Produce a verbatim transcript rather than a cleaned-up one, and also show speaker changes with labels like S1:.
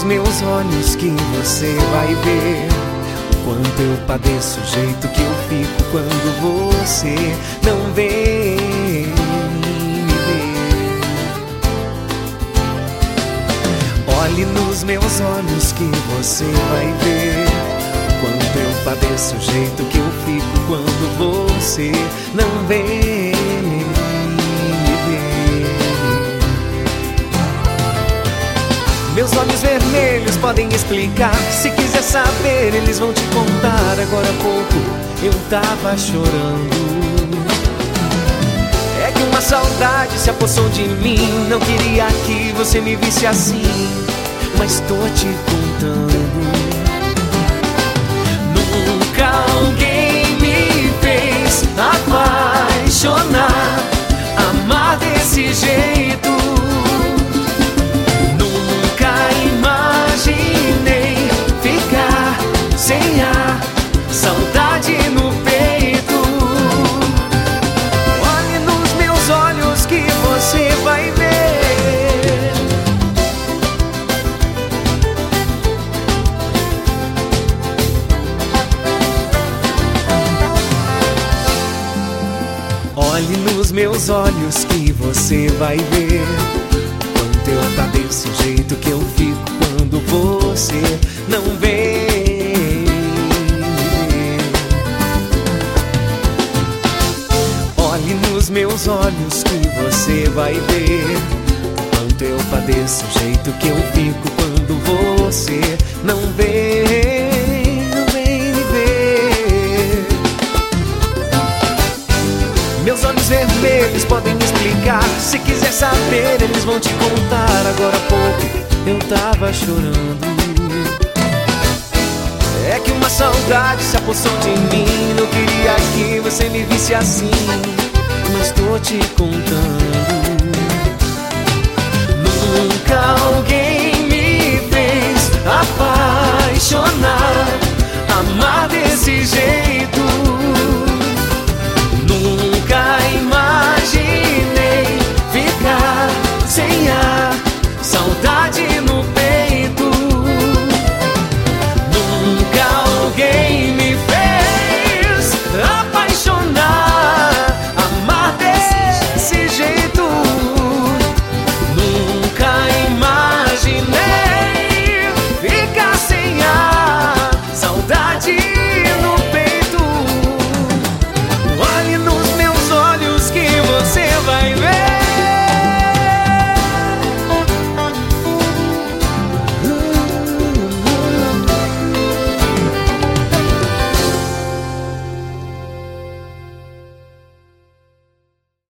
S1: nos meus olhos que você vai ver o quanto eu padeço, o jeito que eu fico quando você não vem me ver. Olhe nos meus olhos que você vai ver o quanto eu padeço, o jeito que eu fico quando você não vem me ver. Meus olhos vermelhos podem explicar, se quiser saber eles vão te contar. Agora há pouco eu tava chorando, é que uma saudade se apossou de mim. Não queria que você me visse assim, mas tô te contando. Nunca alguém me fez apaixonar, amar desse jeito. Nunca imaginei ficar sem ar, saudade no peito. Olhe nos meus olhos que você vai ver. Olhe nos meus olhos que você vai ver quanto eu padeço, o jeito que eu fico quando você não vem me ver. Olhe nos meus olhos que você vai ver quanto eu padeço, o jeito que eu fico quando você não vem, não vem me ver. Meus olhos vermelhos podem explicar, se quiser saber eles vão te contar. Agora há pouco eu tava chorando, é que uma saudade se apossou de mim. Não queria que você me visse assim, mas tô te contando. Nunca alguém me fez apaixonar,